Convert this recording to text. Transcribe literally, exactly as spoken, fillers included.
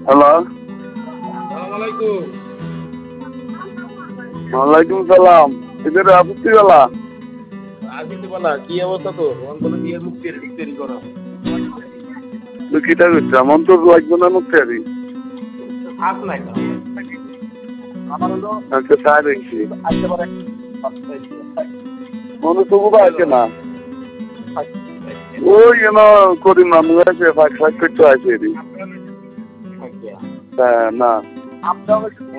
Hello, আসসালামালাইকুম। ওয়ালাইকুম সালাম। এদের আপত্তি বেলা আসিতে বলা কি অবস্থা তোর? অন্তত বিয়ের মুখ দেরি দেরি করো। তুই কিটা করছিস? এমন তো লাগবে না মুক্তি আরি। আস নাই তো। আমার হলো আচ্ছা চা দেখছি। আসতে পারে। মনে তবু আছে না। ওই যেন করি মামু আছে ফাঁক ফাঁক করতে আছে এরি। হ্যাঁ না। আপনার